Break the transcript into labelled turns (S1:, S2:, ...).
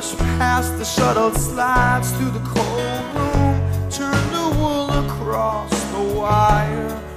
S1: rush past the shuttled slides through the cold room, turn the wool across the wire.